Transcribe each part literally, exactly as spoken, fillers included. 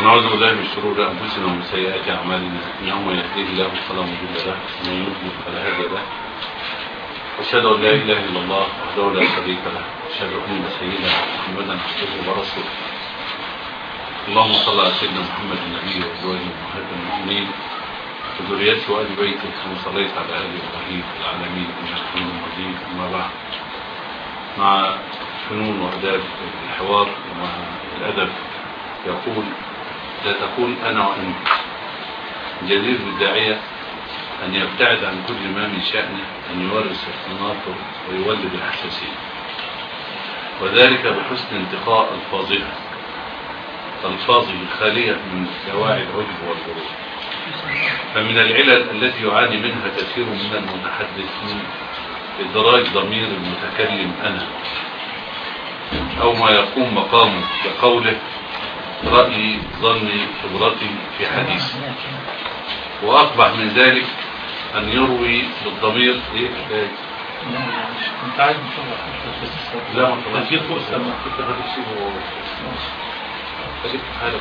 ونعوذ بالله من شرور أنفسنا ومن سيئات أعمالنا، إنه من يهديه الله فلا مضل له ومن يضلل فلا هادي له. أشهد أن لا إله إلا الله وحده لا شريك له، أشهد أن سيدنا محمدا عبده ورسوله. اللهم صل على سيدنا محمد النبي وأزواجه أمهات المؤمنين وذريته وآل بيته كما صليت على آل إبراهيم في العالمين إنك حميد مجيد. أما بعد، مع فنون وآداب الحوار ومع الأدب يقول لا تقول أنا وأنت. جدير بالداعية أن يبتعد عن كل ما من شأنه أن يورث التناطر ويولد الحساسية، وذلك بحسن انتقاء ألفاظه ألفاظه الخالية من دواعي العجب والغرور. فمن العلل التي يعاني منها كثير من المتحدثين إدراج ضمير المتكلم أنا، أو ما يقوم مقامه بقوله رأيي ظني خبرتي في حديثي. وأقبح من ذلك أن يروي بالضمير إيه كفاية؟ أنت عايز نشوف لا ما طلعش تسجيل فوق السماء كنت هتسيبه أجيب حالك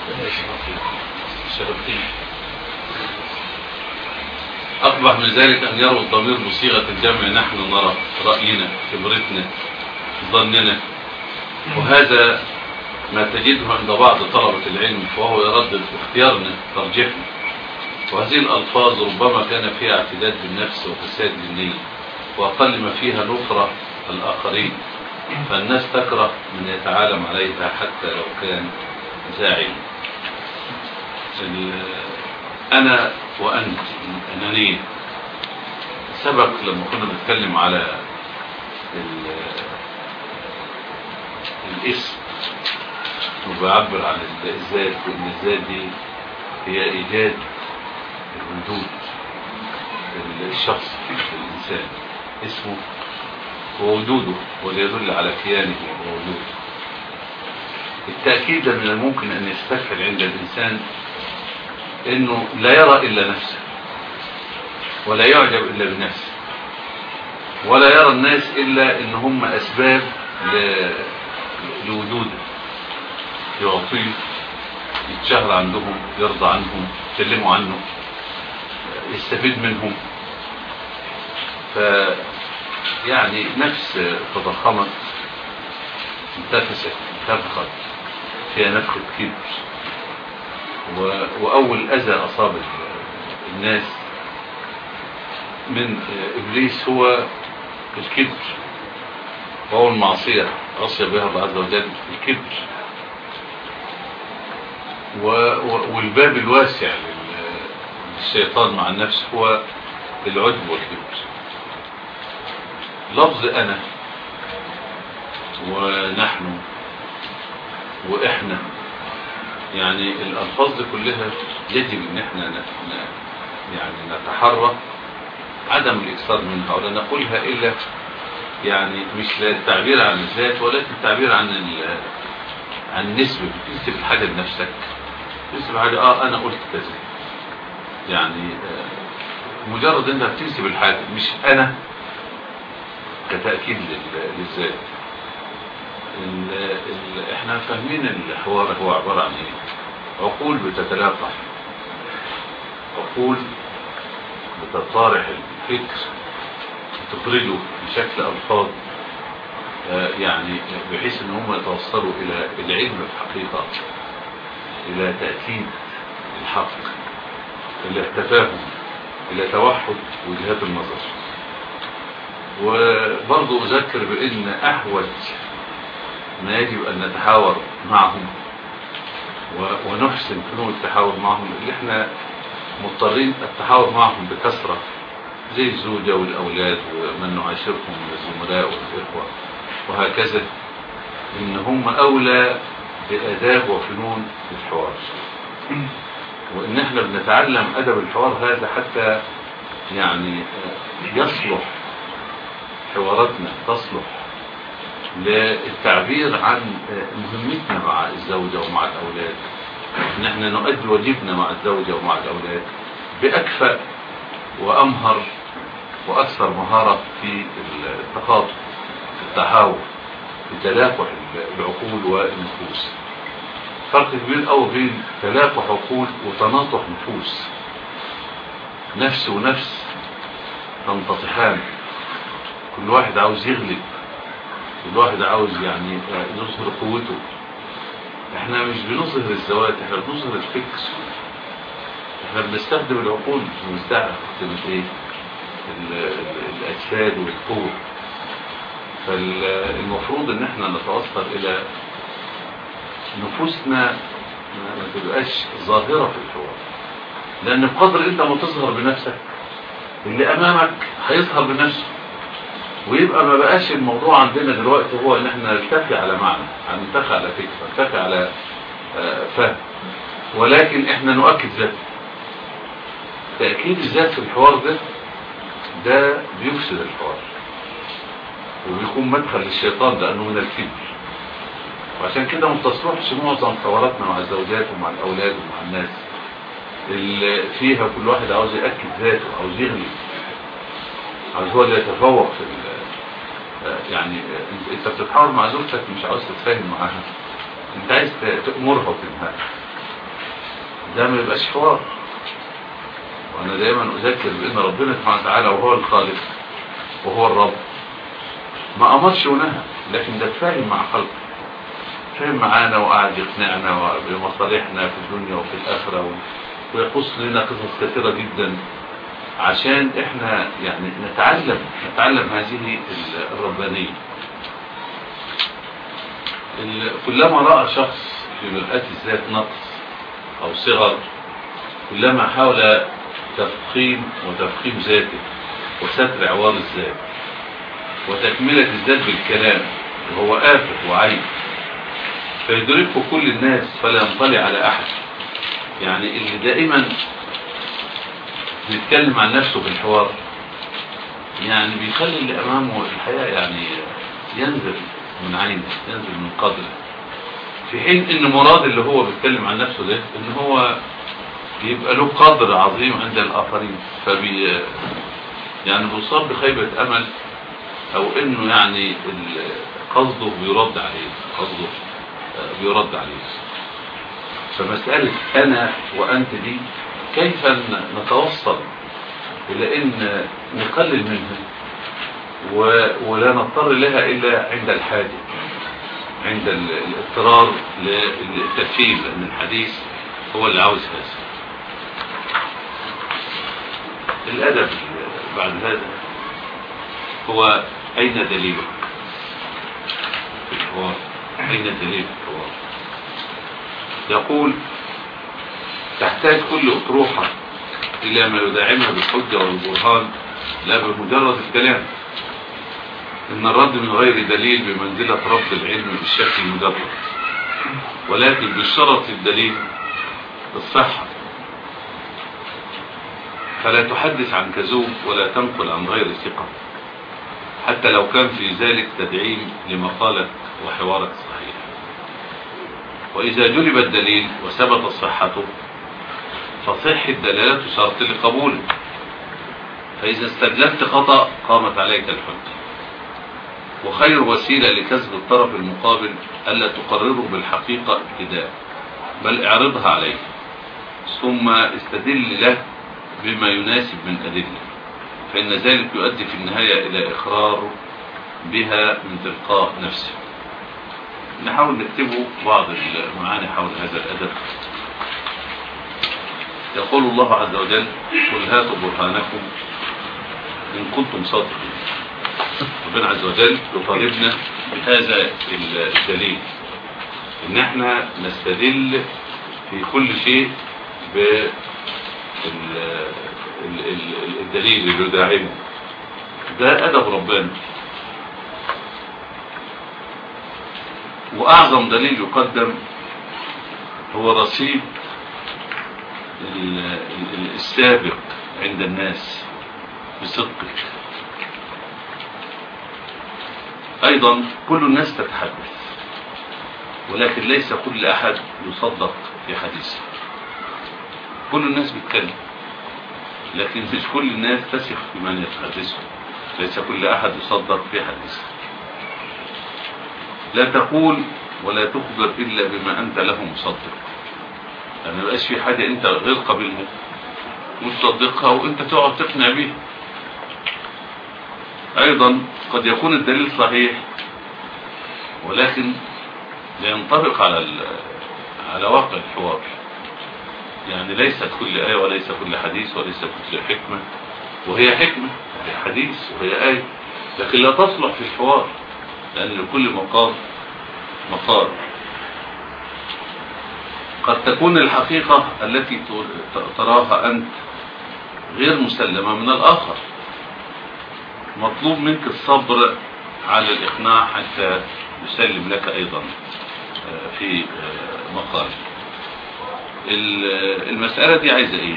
شرفتين. أقبح من ذلك أن يروي الضمير بصيغة الجمع نحن نرى، رأينا، خبرتنا، ظننا، وهذا ما تجده عند بعض طلبة العلم، فهو يردد اختيارنا ترجيحنا. وهذه الألفاظ ربما كان فيها اعتداد بالنفس وفساد للنية، وأقل ما فيها نفرة الآخرين، فالناس تكره من يتعالم عليها حتى لو كان زاعل. أنا وأنت الأنانية سبق لما كنا بنتكلم على الاسم وبعبر عن الذات، وإن الذات دي هي إيجاد الوجود الشخص الإنسان، اسمه ووجوده وليدل على كيانه ووجوده. التأكيد من الممكن أن يستفعل عند الإنسان أنه لا يرى إلا نفسه، ولا يعجب إلا بنفسه، ولا يرى الناس إلا إن هم أسباب لوجوده، يعطيه، يتشهر عندهم، يرضى عنهم، يتكلموا عنه، يستفيد منهم. ف يعني نفس تضخمت، انتفست، انتفخت، فيها نفخة كبر. وأول أذى أصاب الناس من إبليس هو الكبر، وأول معصية عصي بها الله عز وجل الكبر. والباب الواسع للشيطان مع النفس هو العجب والكبر. لفظ أنا ونحن وإحنا، يعني الألفاظ دي كلها يجب ان احنا يعني نتحرى عدم الإكثار منها، ولا نقولها إلا يعني مش للتعبير عن الذات، ولكن التعبير عن عن النسبة. تنسب الحاجة لنفسك، تنسب حاجة اه أنا قلت كذا، يعني آه مجرد انها بتنسب الحاجة، مش أنا كتأكيد للذات. احنا فاهمين الحوار هو عبارة عن ايه؟ عقول بتتلاقح، عقول بتطارح الفكر، تخرجه بشكل ألفاظ آه يعني بحيث ان هم يتوصلوا الى العلم الحقيقة، الى تأكيد الحق، الى التفاهم، الى توحد وجهات النظر. وبرضو اذكر بان احوج ما يجب أن نتحاور معهم ونحسن فنون التحاور معهم، اللي احنا مضطرين التحاور معهم بكثرة، زي الزوجة والأولاد ومن نعاشرهم من الزملاء والإخوة وهكذا، إن هم أولى بآداب وفنون الحوار، وإن احنا بنتعلم أدب الحوار هذا حتى يعني يصلح حواراتنا، تصلح للتعبير عن مهمتنا مع الزوجة ومع الأولاد، ان احنا نؤدي واجبنا مع الزوجة ومع الأولاد بأكفأ وأمهر وأكثر مهارة في التخاطب، في التحاور، في تلاقح العقول والنفوس. فرق كبير قوي بين تلاقح عقول وتناطح نفوس. نفس ونفس تنتطحان، كل واحد عاوز يغلب، كل واحد عاوز يعني يظهر قوته. احنا مش بنظهر الذوات، احنا بنظهر الفكر. احنا بنستخدم العقول مش بنستخدم ايه الاجساد والقوه. فالمفروض ان احنا نتوصل الى نفوسنا ما تبقاش ظاهره في الحوار، لان بقدر انت ما تظهر بنفسك اللي امامك هيظهر بنفسه، ويبقى ما بقاش الموضوع عندنا دلوقتي هو ان احنا نلتقي على معنى، نلتقي على فكره، نلتقي على فهم، ولكن احنا نؤكد ذاته. تأكيد الذات في الحوار ده ده بيفسد الحوار وبيكون مدخل للشيطان، لأنه من الكبر. وعشان كده ما تصلحش معظم حواراتنا مع الزوجات ومع الأولاد ومع الناس اللي فيها كل واحد عاوز يأكد ذاته، عاوز يغلب، عاوز هو اللي يتفوق في يعني. انت بتتحاور مع زوجتك مش عاوز تتفاهم معاها، انت عايز تأمرها وتنهاها، ده ما يبقاش حوار. وانا دايما اذكر بان ربنا سبحانه وتعالى وهو الخالق وهو الرب ما امرش ونهى، لكن ده تفاهم مع خلقه، فاهم معانا وقاعد يقنعنا بمصالحنا في الدنيا وفي الاخره، ويقص لنا قصص كثيره جدا عشان احنا يعني نتعلم نتعلم هذه الربانيه. كلما راى شخص في مرآة الذات نقص او صغر، كلما حاول تفخيم وتفخيم ذاته وستر عوار الذات وتكملة الذات بالكلام، وهو آفة وعيب، فيدركه كل الناس فلا ينطلع على أحد. يعني اللي دائما بيتكلم عن نفسه في الحوار يعني بيخلي اللي أمامه الحياة يعني ينزل من عينه، ينزل من قدره، في حين إن مراد اللي هو بيتكلم عن نفسه ده إن هو يبقى له قدر عظيم عند الآخرين، فبي يعني بيصاب بخيبة أمل، أو إنه يعني قصده بيرد عليه، قصده بيرد عليه. فمسألة أنا وأنت دي كيف نتوصل إلى إن نقلل منها ولا نضطر لها إلا عند الحاجة، عند الاضطرار للتفكير، لأن الحديث هو اللي عاوز هذا. الأدب بعد هذا هو أين دليلك في الحوار؟ أين دليل الحوار؟ يقول تحتاج كل أطروحة إلى ما يدعمها بالحجة والبرهان لا بمجرد الكلام. إن الرد من غير دليل بمنزلة رفض العلم بالشكل المجرد، ولكن بالشرط الدليل الصحة، فلا تحدث عن كذوب ولا تنقل عن غير ثقة، حتى لو كان في ذلك تدعيم لمقالك وحوارك صحيح. وإذا جلب الدليل وثبت صحته فصح الدلالة شرط لقبوله، فإذا استدللت خطأ قامت عليك الحجة. وخير وسيلة لكسب الطرف المقابل ألا تقرره بالحقيقة ابتداء، بل اعرضها عليه ثم استدل له بما يناسب من أدلة، فإن ذلك يؤدي في النهاية إلى إقرار بها من تلقاء نفسه. نحاول نكتبه بعض المعاني حول هذا الأدب. يقول الله عز وجل قل هاتوا برهانكم إن كنتم صادقين. ربنا عز وجل يطالبنا بهذا الدليل، إن احنا نستدل في كل شيء بالدليل اللي يدعمه. ده أدب ربنا. وأعظم دليل يقدم هو رصيد السابق عند الناس بصدقك. أيضا كل الناس تتحدث، ولكن ليس كل أحد يصدق في حديثه. كل الناس بيتكلم، لكن مش كل الناس تثق في من يتحدثه. ليس كل أحد يصدق في حديثه. لا تقول ولا تخبر إلا بما أنت له مصدق. يعني ما يبقاش في حاجة أنت غير قابلها مصدقها وأنت تقعد تقنع بيها. أيضا قد يكون الدليل صحيح ولكن لا ينطبق على على واقع الحوار. يعني ليست كل آية وليس كل حديث وليس كل حكمة، وهي حكمة وهي حديث وهي آية، لكن لا تصلح في الحوار، لأن لكل مقام مقال. قد تكون الحقيقة التي تراها أنت غير مسلمة من الآخر، مطلوب منك الصبر على الإقناع حتى يسلم لك أيضا في مقال. المسألة دي عايزة إيه؟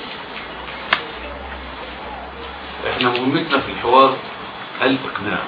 إحنا مهمتنا في الحوار الإقناع،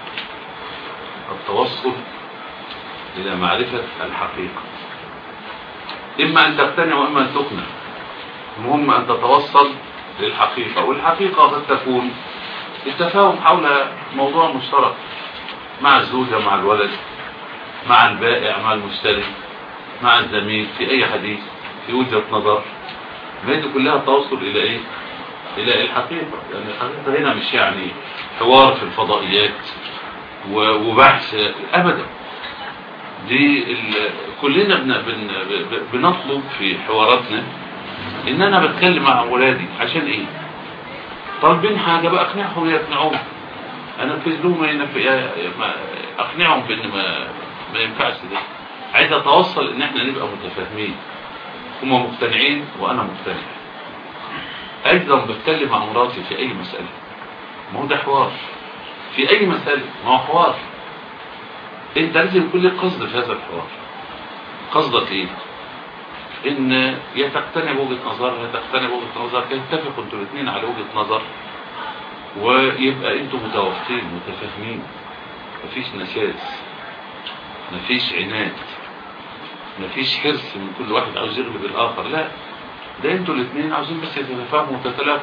التوصل إلى معرفة الحقيقة، إما أن تقتنع وإما أن تقنع. المهم أن تتوصل للحقيقة، والحقيقة قد تكون التفاهم حول موضوع مشترك مع الزوجة، مع الولد، مع البائع، مع المشتري، مع الزميل، في أي حديث، في وجهة نظر. هذه كلها توصل إلى إيه؟ إلى الحقيقة. يعني الحقيقة هنا مش يعني حوار في الفضائيات وبحث أبدا. دي كلنا بن بن بنطلب في حواراتنا إن أنا بتكلم مع أولادي عشان إيه؟ طالبين حاجة بقى أقنعهم ويقنعوهم، أنفذ لهم ما أقنعهم بأن ما ما ينفعش ده. عايز أتوصل إن إحنا نبقى متفاهمين، هم مقتنعين وأنا مقتنع. أيضا بتكلم مع مراتي في أي مسألة، ما هو ده حوار في أي مسألة، ما هو حوار. أنت لازم يكون لك قصد في هذا الحوار. قصدك إيه؟ إن يا تقتنع بوجهة نظر يا تقتنع بوجهة نظر، تتفقوا أنتوا الاثنين على وجهة نظر ويبقى أنتوا متوافقين متفاهمين، مفيش نشاز، مفيش عناد، مفيش حرص من كل واحد عاوز يغلب الآخر. لا، ده أنتوا الاثنين عاوزين بس تتفاهموا وتتلاقوا.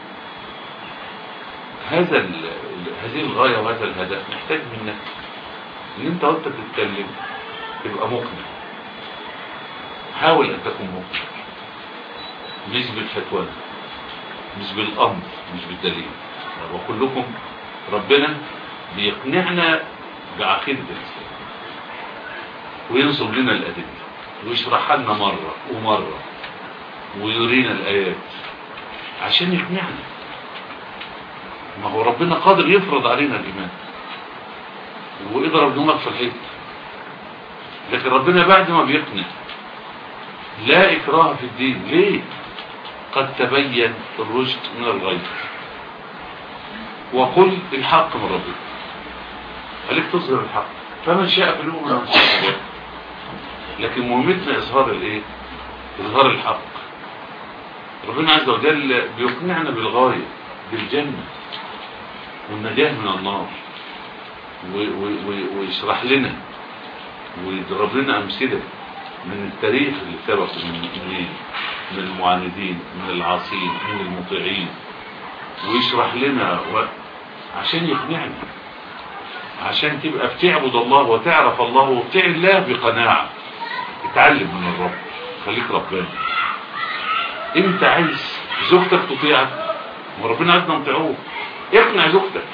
هذا هذه الغاية وهذا الهدف محتاج منك ان انت وانت تتكلم تبقى مقنع. حاول ان تكون مقنع، مش بالفتوى، مش بالامر، مش بالدليل. وكلكم ربنا بيقنعنا بعقيدة الاسلام وينصب لنا الادله ويشرحها لنا مره ومره ويرينا الايات عشان يقنعنا. ما هو ربنا قادر يفرض علينا الايمان ويضرب دماغك في الحيط، لكن ربنا بعد ما بيقنع لا إكراه في الدين. ليه؟ قد تبين الرشد من الغي، وقل الحق من ربك، خليك تظهر الحق، فمن شاء فليؤمن ومن شاء فليكفر. لكن مهمتنا إظهار الإيه؟ إظهار الحق. ربنا عز وجل بيقنعنا بالغاية، بالجنة والنجاة من النار، ويشرح لنا ويضرب لنا أمثلة من التاريخ اللي سبق، من المؤمنين، من المعاندين، من العاصين، من المطيعين، ويشرح لنا و... عشان يقنعنا، عشان تبقى بتعبد الله وتعرف الله وبتعي الله بقناعة. اتعلم من الرب، خليك ربنا. انت عايز زوجتك تطيعك وربنا عايزنا نطيعوه، اقنع زوجتك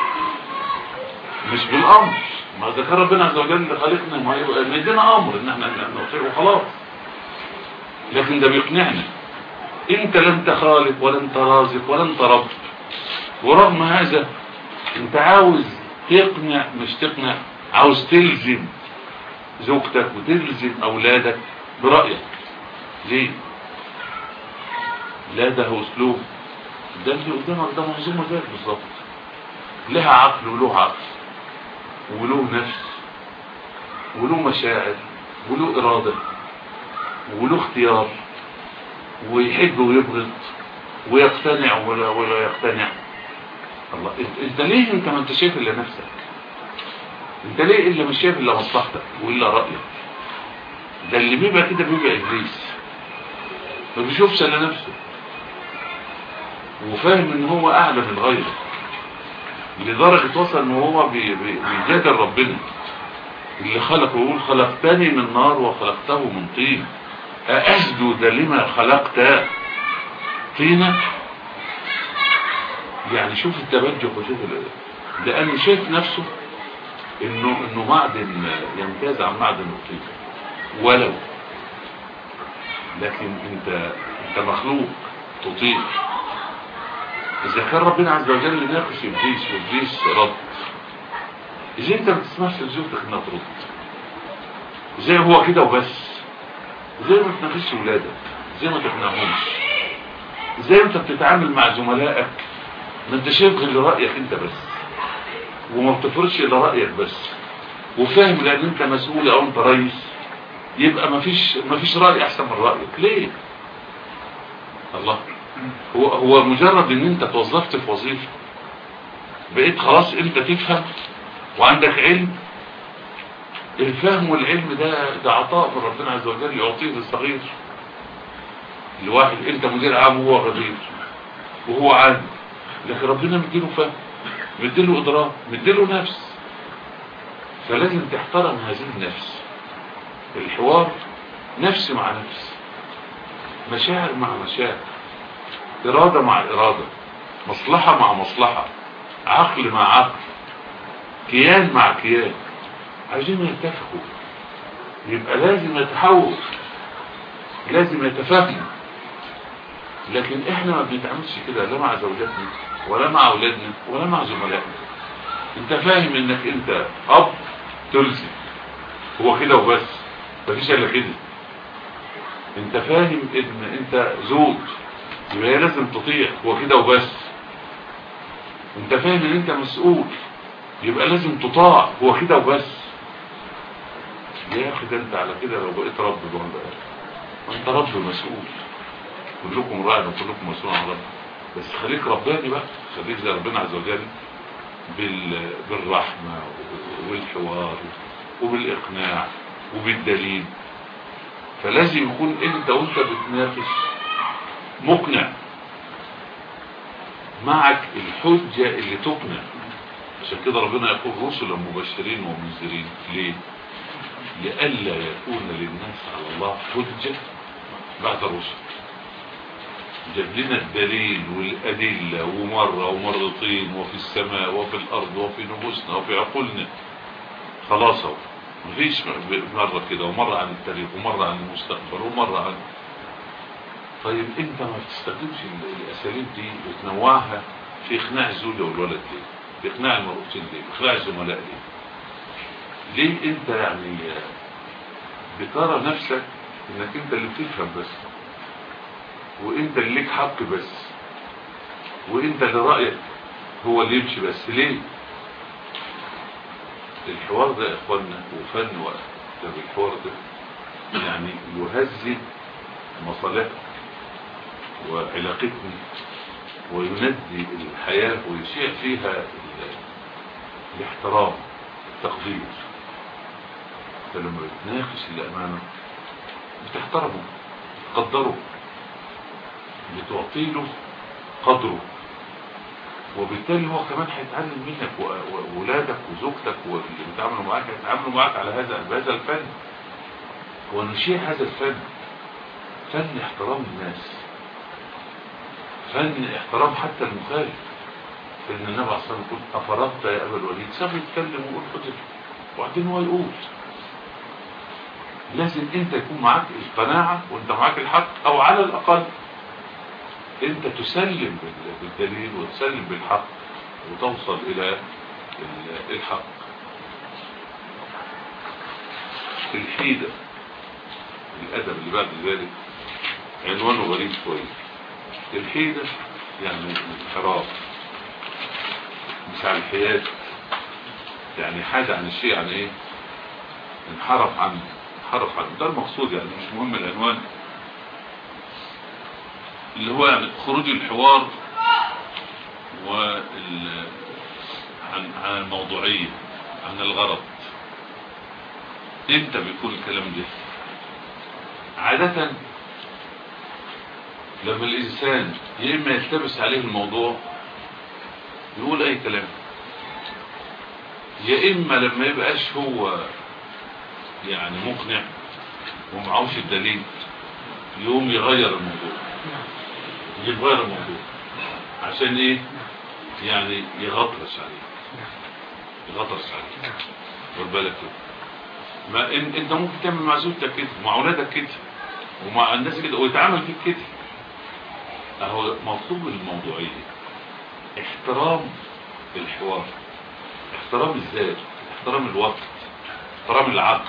مش بالامر. ما اذا كان ربنا عز وجل خلقنا ما يبقى مدينا امر ان احنا نطيع وخلاص، لكن ده بيقنعنا. انت لا انت خالق ولا انت رازق ولا انت رب، ورغم هذا انت عاوز تقنع، مش تقنع، عاوز تلزم زوجتك وتلزم اولادك برايك. ليه؟ لا، ده هو اسلوب، ده اللي قدامك ده منظومه زيك بالظبط، لها عقل وله عقل وله نفس وله مشاعر وله إرادة وله اختيار، ويحب ويبغض ويقتنع ولا ولا يقتنع. الله، انت ليه انت ما انت شايف الا نفسك؟ انت ليه الا مش شايف الا مصلحتك والا رأيك؟ ده اللي بيبقى كده بيبقى ابليس، ما بيشوفش الا نفسه وفاهم ان هو اعلى من غيره، لدرجة وصل ان هو بيجادل ربنا اللي خلقه يقول خلقتني من نار وخلقته من طين، أأسجد لما خلقت طينا؟ يعني شوف التبجح وشوف لأنه شايف نفسه إنه إنه معدن يمتاز عن معدن الطين، ولو لكن أنت أنت مخلوق تطيع. إذا كان ربنا عز وجل يناقش إبليس وإبليس رد، إزاي أنت ما تسمعش لزوجتك إنها ترد؟ إزاي هو كده وبس؟ إزاي ما تناقشش ولادك؟ إزاي ما تقنعهمش؟ إزاي أنت بتتعامل مع زملائك ما أنت شايف غير رأيك أنت بس، وما بتفرضش إلا رأيك بس، وفاهم لأن أنت مسؤول أو أنت رئيس يبقى ما فيش ما فيش رأي أحسن من رأيك. ليه؟ الله، هو هو مجرد ان انت توظفت في وظيفه بقيت خلاص انت تفهم وعندك علم. الفهم والعلم ده ده عطاء من ربنا عز وجل يعطيه للصغير. الواحد انت مدير عام وهو غدير وهو عالم، لكن ربنا مديله فهم، مديله ادراك، مديله نفس، فلازم تحترم هذه النفس. الحوار نفس مع نفس، مشاعر مع مشاعر، إرادة مع إرادة، مصلحة مع مصلحة، عقل مع عقل، كيان مع كيان، عايزين يتفقوا. يبقى لازم يتحول، لازم يتفاهموا. لكن احنا ما بنتعاملش كده لا مع زوجاتنا ولا مع اولادنا ولا مع زملائنا. انت فاهم انك انت اب تلزم، هو كده وبس، مفيش الا كده. انت فاهم ان انت زوج يبقى لازم تطيع، هو كده وبس. انت فاهم ان انت مسؤول يبقى لازم تطاع، هو كده وبس. يا اخي ده انت على كده لو بقيت رب بقى، وانت رب مسؤول، كلكم راع وكلكم مسؤول عن رب، بس خليك رباني بقى، خليك زي ربنا عز وجل بال... بالرحمة والحوار وبالاقناع وبالدليل. فلازم يكون انت وانت بتناقش مقنع، معك الحجة اللي تقنع. عشان كده ربنا يقول رسلا مبشرين ومنذرين. ليه؟ لئلا يكون للناس على الله حجة بعد الرسل. جاب لنا الدليل والأدلة ومرة ومرتين، وفي السماء وفي الأرض وفي نفوسنا وفي عقولنا. خلاص اهو، مفيش مرة كده ومرة عن التاريخ ومرة عن المستقبل ومرة عن. طيب انت ما بتستخدمش الاساليب دي وتنوعها في اقناع الزوجة والولد ليه؟ في اقناع المرؤوسين ليه؟ في اقناع الزملاء ليه؟ ليه انت يعني بترى نفسك انك انت اللي بتفهم بس، وانت اللي ليك حق بس، وانت اللي رأيك هو اللي يمشي بس؟ ليه؟ الحوار ده يا اخوانا وفن وقت الحوار ده يعني يهذب مصالحك وعلاقتنا ويندي الحياة ويشيع فيها الاحترام التقدير. انت لما بتناقش اللي امامك بتحترمه، بتقدره، بتعطيله قدره، وبالتالي هو كمان هيتعلم منك، وولادك وزوجتك واللي بيتعاملوا معاك هيتعاملوا معاك على هذا بهذا الفن. ونشيع هذا الفن، فن احترام الناس، فن احترام حتى المخالف. فإن النبي عليه الصلاة والسلام يقول أفرغت يا أبا الوليد؟ سابه يتكلم ويقول حجته وبعدين هو يقول. لازم انت يكون معاك القناعة وانت معاك الحق، او على الاقل انت تسلم بالدليل وتسلم بالحق وتوصل الى الحق. الحيدة الادب اللي بعد ذلك عنوانه غريب شوية. الحيدة يعني الانحراف، مش على الحياد، يعني حاد عن الشيء، يعني ايه؟ انحرف عنه، انحرف عنه، ده المقصود يعني، مش مهم العنوان، اللي هو يعني خروج الحوار وال عن عن الموضوعية، عن الغرض. امتى بيكون الكلام ده؟ عادة لما الانسان يا اما يلتبس عليه الموضوع يقول اي كلام، يا اما لما يبقاش هو يعني مقنع ومعهوش الدليل يقوم يغير الموضوع، يغير الموضوع عشان ايه؟ يعني يغطرس عليه، يغطرس عليه. خد بالك كده. ما انت ممكن تعمل مع زوجتك كده ومع اولادك كده ومع الناس كده ويتعامل فيك كده. اهو مطلوب الموضوعيه، احترام الحوار، احترام الذات، احترام الوقت، احترام العقل.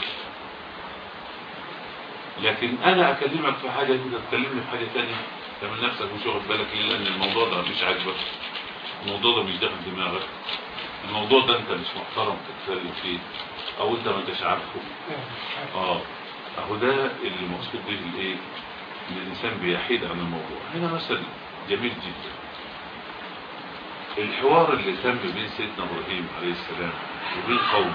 لكن انا اكلمك في حاجه كده تكلمني في حاجه ثانيه تعمل نفسك مش واخد بالك ليه؟ لان الموضوع ده مش عاجبك، الموضوع ده مش داخل دماغك، الموضوع ده انت مش محترم تتكلم فيه او انت ما انتش عارفه. اه اهو ده اللي مقصود به الايه؟ ان الانسان بيحيد عن الموضوع. هنا مثل جميل جدا، الحوار اللي تم بين سيدنا ابراهيم عليه السلام وبين قومه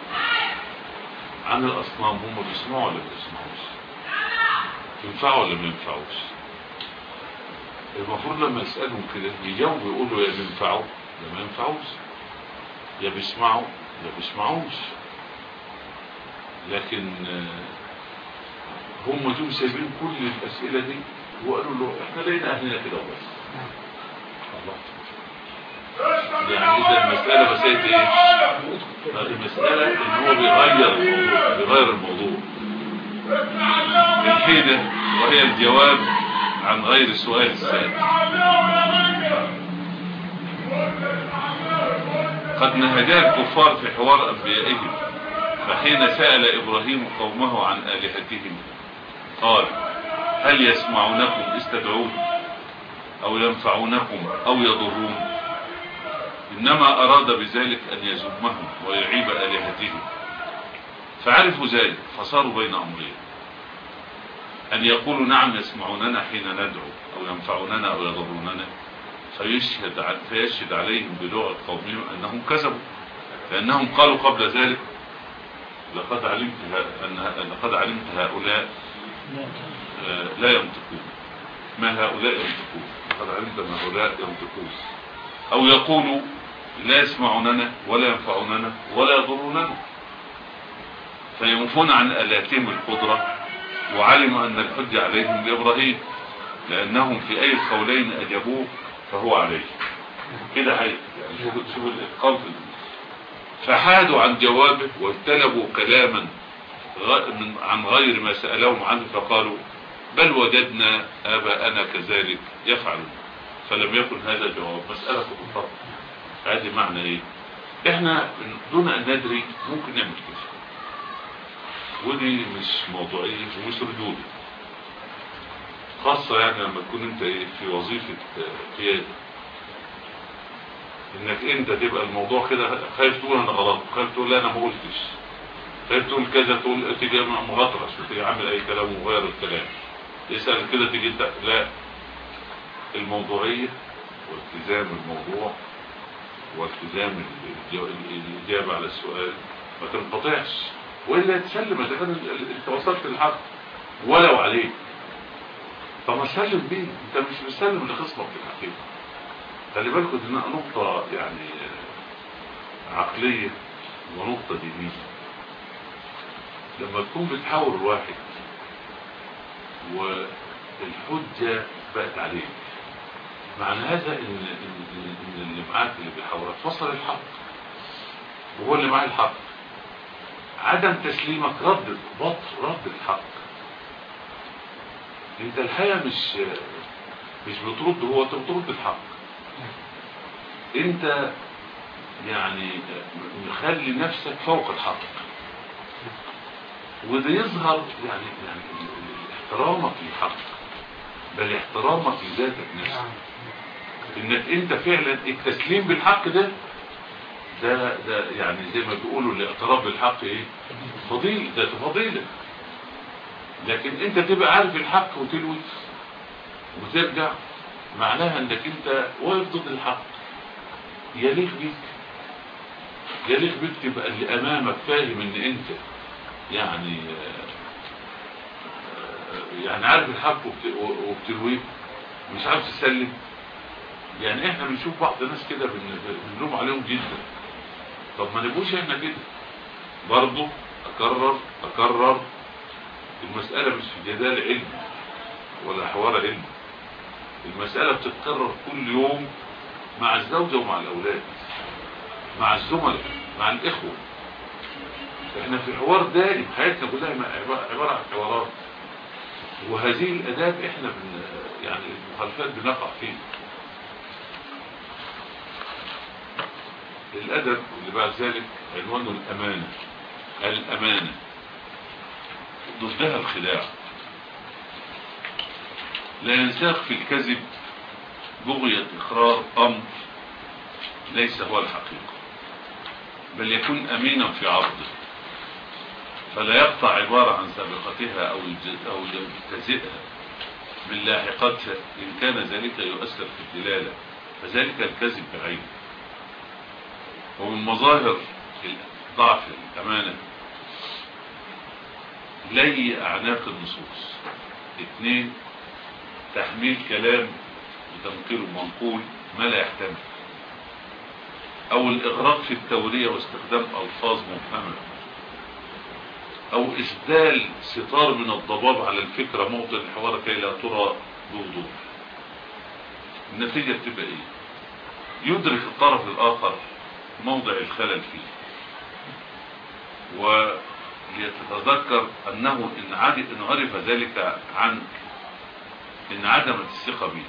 عن الاصنام، هم بيسمعوا ولا ما بيسمعوش؟ ينفعوا ولا ما ينفعوش؟ المفروض لما يسالهم كده يجاوبوا يقولوا يا بينفعوا يا ما ينفعوش، يا بيسمعوا يا بيسمعوش. لكن هم دول سايبين كل الاسئله دي وقالوا له احنا لقينا اهلنا كده وبس. الله، يعني اذا المساله مساله ايه؟ المساله ان هو بيغير الموضوع، بيغير الموضوع. الحيده وهي الجواب عن غير سؤال السائل. قد نهجا الكفار في حوار انبيائهم، فحين سأل إبراهيم قومه عن آلهتهم قال هل يسمعونكم استدعون أو ينفعونكم أو يضرون؟ إنما أراد بذلك أن يذمهم ويعيب آلهتهم، فعرفوا ذلك فصاروا بين أمرين، أن يقولوا نعم يسمعوننا حين ندعو أو ينفعوننا أو يضروننا، فيشهد, فيشهد عليهم بلغة قومهم أنهم كذبوا، لأنهم قالوا قبل ذلك لقد علمت أن لقد علمت هؤلاء لا ينطقون، ما هؤلاء ينطقون، لقد علمت أن هؤلاء ينطقون. أو يقولوا لا يسمعوننا ولا ينفعوننا ولا يضروننا، فينفون عن آلهتهم القدرة، وعلموا أن الحجة عليهم لإبراهيم لأنهم في أي القولين أجابوه فهو عليه كده. هي يعني شوف شوف الإتقان، فحادوا عن جوابه واجتلبوا كلاما عن غير ما سألهم عنه، فقالوا بل وجدنا آباءنا كذلك يفعلون، فلم يكن هذا جواب. مسألة الخطأ هذه معنى ايه؟ احنا دون ان ندري ممكن نعمل كده، ودي مش موضوعية ومش ردودي، خاصة يعني لما تكون انت ايه في وظيفة قيادة، انك انت تبقى الموضوع كده خايف تقول انا غلط، خايف تقول لا انا ما قلتش، خايف تقول كذا، تقول تيجي مغطرس وتيجي عامل اي كلام وغير الكلام، يسأل كده تيجي انت لا. الموضوعية والتزام الموضوع والتزام الإجابة على السؤال ما تنقطعش، وإلا تسلم إذا كان انت وصلت للحق ولو عليك، فما تسلم بيه، انت مش بتسلم لخصمك في الحقيقة. خلي بالكم دي نقطة يعني عقلية ونقطة دينية. لما تكون بتحاور الواحد والحجة بقت عليك، معنى هذا ان ان اللي معاك اللي بيحاورك فصل الحق وهو اللي معاه الحق، عدم تسليمك رد بطر رد الحق. انت الحقيقة مش مش بترد هو، انت بترد الحق. انت يعني مخلي نفسك فوق الحق، وده يظهر يعني يعني احترامك للحق، بل احترامك لذاتك نفسك، انك انت فعلا التسليم بالحق ده ده ده يعني زي ما بيقولوا الاعتراف بالحق ايه؟ فضيلة، ده فضيلة. لكن انت تبقى عارف الحق وتلوي وترجع، معناها انك انت واقف ضد الحق. يليق بيك يليق بيك تبقى اللي امامك فاهم ان انت يعني يعني عارف الحق وبتلويه، مش عارف تسلم. يعني احنا بنشوف بعض الناس كده بنلوم عليهم جدا، طب ما نبقوش احنا كده برضه اكرر اكرر المسألة مش في جدال علمي ولا حوار علمي، المسألة بتتكرر كل يوم مع الزوجة ومع الأولاد، مع الزملاء، مع الإخوة. احنا في حوار دائم، حياتنا كلها عبارة عن حوارات، وهذه الأداب احنا بن يعني المخالفات بنقع فيه. الأدب اللي بعد ذلك عنوانه الأمانة. الأمانة ضدها الخداع. لا ينساق في الكذب بغية إقرار أمر ليس هو الحقيقة، بل يكون أمينا في عرضه، فلا يقطع عبارة عن سابقتها أو أو يجتزئها من لاحقتها إن كان ذلك يؤثر في الدلالة، فذلك الكذب بعينه. ومن مظاهر ضعف الأمانة لي أعناق النصوص. اثنين، تحميل كلام وتنقيله منقول ما لا يحتمل، أو الإغراق في التورية واستخدام ألفاظ مبهمة، أو إسدال ستار من الضباب على الفكرة موطن الحوار كي لا ترى بوضوح. النتيجة بتبقى إيه؟ يدرك الطرف الآخر موضع الخلل فيه، وليتذكر أنه إن عرف ذلك عنك إن عدمت الثقة بك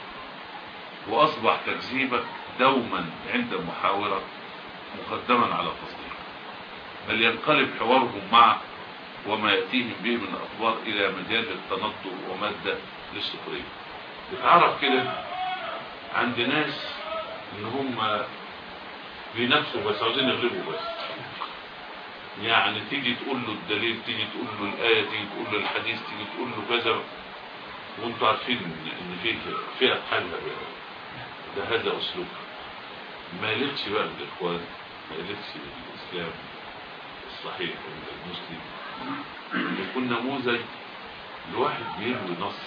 وأصبح تكذيبك دوما عند محاورة مقدما على تصديق، بل ينقلب حوارهم معه وما يأتيهم به من أخبار إلى مجال للتنطع ومادة للسخرية. بتعرف كده عند ناس إن هم بنفسه بس عاوزين يغلبوا بس، يعني تيجي تقول له الدليل، تيجي تقول له الآية، تيجي تقول له الحديث، تيجي تقول له كذا، وانتوا عارفين ان فيه فئة حالها ده هذا أسلوب ما يليقش بقى بالإخوان، ما يليقش بالإسلام الصحيح المسلم. يكون نموذج لواحد بيروي نص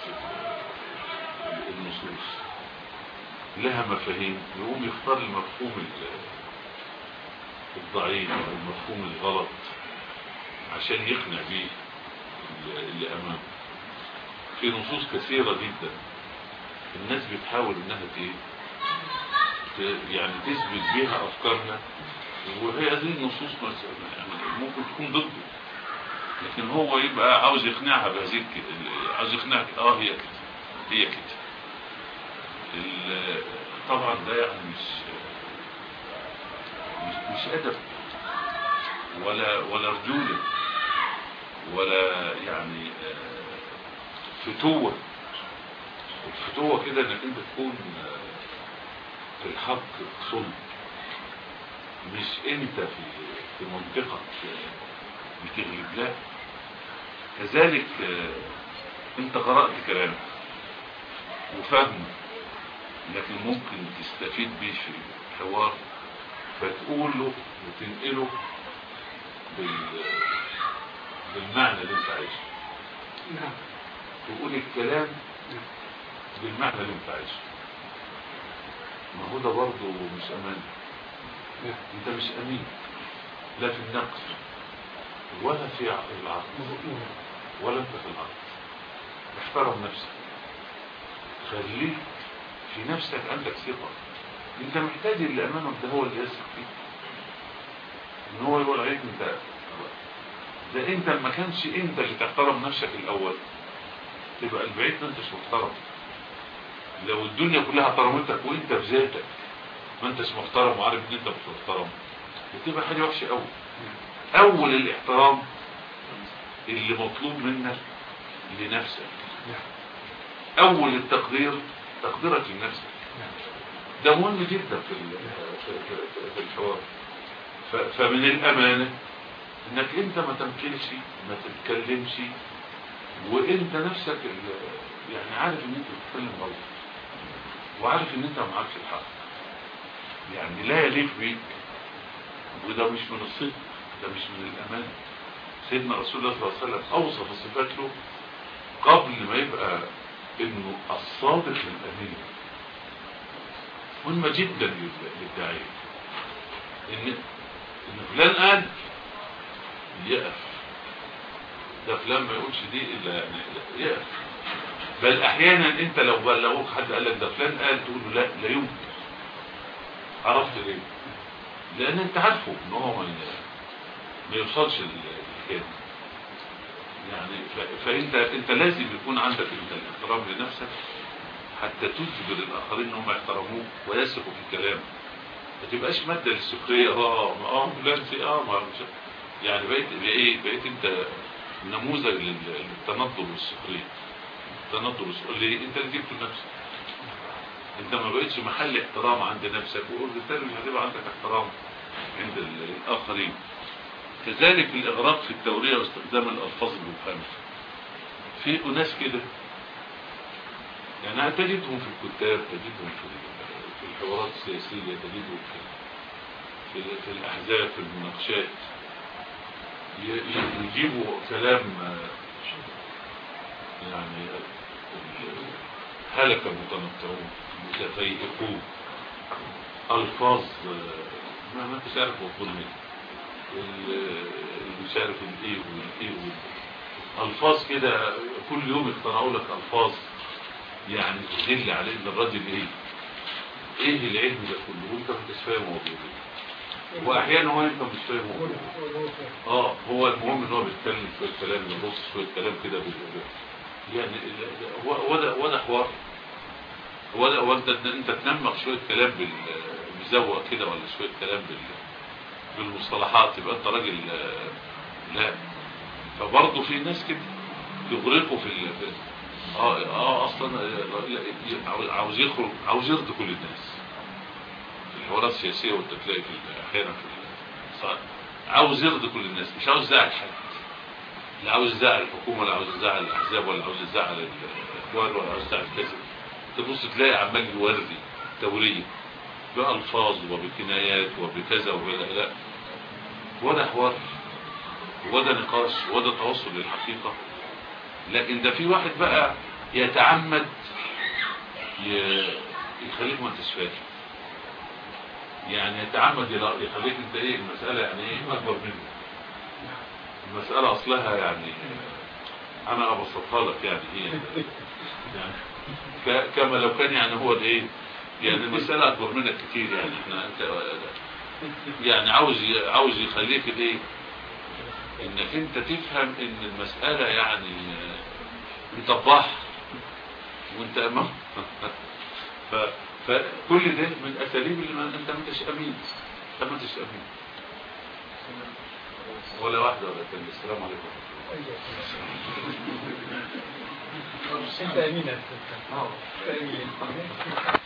النصوص لها مفاهيم، يقوم يختار المفهوم الضعيف او المفهوم الغلط عشان يقنع بيه اللي امامه. في نصوص كثيرة جدا الناس بتحاول انها يعني تثبت بيها افكارها، وهي هذه النصوص يعني ممكن تكون ضده، لكن هو يبقى عاوز يقنعها بهذه، عاوز يقنعك اه هي كده هي كده. طبعا ده يعني مش مش, مش ادب ولا ولا رجوله ولا يعني فتوه. الفتوه كده انك انت تكون في الحق صلب، مش انت في في منطقه بتغلب. لا، كذلك انت قرأت كلام وفهمه، لكن ممكن تستفيد بيه في الحوار فتقول له وتنقله بالمعنى اللي انت عايشه. نعم. تقول الكلام بالمعنى اللي انت عايشه. ما هو ده برضه مش امان. انت مش امين لا في النقد ولا في العقد ولا انت في العقد. احترم نفسك، خليك في نفسك عندك ثقة. انت محتاج اللي امامك ده هو اللي يثق فيك، ان هو يقول عليك انت ده. انت ما كانش انت اللي تحترم نفسك الاول تبقى البعيد ما انتش محترم. لو الدنيا كلها احترمتك وانت في ذاتك ما انتش محترم وعارف ان انت مش محترم، بتبقى حاجة وحشة قوي. اول الاحترام اللي مطلوب منك لنفسك، اول التقدير تقديرك لنفسك، ده مهم جدا في في الحوار. فمن الامانه انك انت ما تمكنش ما تتكلمش وانت نفسك يعني عارف ان انت بتتكلم غلط وعارف ان انت ما معكش الحق. يعني لا يليق بيك، وده مش من الصدق، ده مش من الامانه. سيدنا رسول الله صلى الله عليه وسلم اوصف الصفات له قبل ما يبقى انه الصادق الامين. مهمه جدا للداعيه ان ان فلان قال يقف. ده فلان ما يقولش دي الا يعني يقف. بل احيانا انت لو بلغوك حد قال لك ده فلان قال، تقول له لا لا يمكن. عرفت ليه؟ لان انت عارفه ان هو ما ما يوصلش للحكايه. يعني فانت انت لازم يكون عندك انت الاحترام لنفسك حتى تجبر الاخرين ان هم يحترموك ويثقوا في الكلام. ما تبقاش ماده للسخريه. اه اه فلان اه ما مش يعني بقيت ايه بقيت انت نموذج للتنضل والسخريه. التنضل والسخريه ليه؟ انت اللي جبته لنفسك. انت ما بقيتش محل احترام عند نفسك، وبالتالي مش هتبقى عندك احترام عند الاخرين. كذلك الاغراق في التوريه واستخدام الالفاظ المفهمه. في اناس كده يعني تجدهم في الكتاب، تجدهم في الحوارات السياسيه، تجدهم في في, في الاحزاب، في المناقشات، يجيبوا كلام يعني هلك المتنطعون متفيئقون، الفاظ ما ما انتش عارف وصول منه، مش عارف الايه والايه الفاظ كده كل يوم اخترعوا لك الفاظ يعني تدل على ان الراجل ايه ايه العلم ده كله وانت مش فاهم هو بيقول ايه. واحيانا هو انت مش فاهم هو بيقول ايه. اه هو المهم ان هو بيتكلم شويه كلام يبص شويه كلام كده بيقول يعني هو ده هو ده حوار. هو ده هو انت انت تنمق شويه كلام بالمزوق كده ولا شويه كلام بال بالمصطلحات يبقى انت راجل. لا فبرضه في ناس كده يغرقوا في ال... اه اه اصلا عاوز يخرج عاوز يرضي كل الناس في الحوارات السياسيه. وانت تلاقي في احيانا في عاوز يرضي كل الناس، مش عاوز يزعل حد. لا عاوز يزعل الحكومه ولا عاوز يزعل الاحزاب ولا عاوز يزعل الاخوان ولا عاوز يزعل كذا. تبص تلاقي عمال يوري توريه بألفاظ وبكنايات وبكذا وبلا لا. وده حوار وده نقاش وده توصل للحقيقة. لكن ده في واحد بقى يتعمد يخليك ما انتش فاهم. يعني يتعمد يخليك انت ايه المسألة يعني ايه اكبر منه. المسألة اصلها يعني انا ابسطها لك يعني ايه يعني كما لو كان يعني هو الايه يعني المسألة اكبر منك كتير. يعني احنا انت يعني عاوز عاوز يخليك الايه انك انت تفهم ان المسألة يعني انت بحر وانت امام فكل ده من اساليب اللي انت ما انتش امين. انت ما انتش امين ولا واحدة ولا ثانية. السلام عليكم. انت امين. اه امين.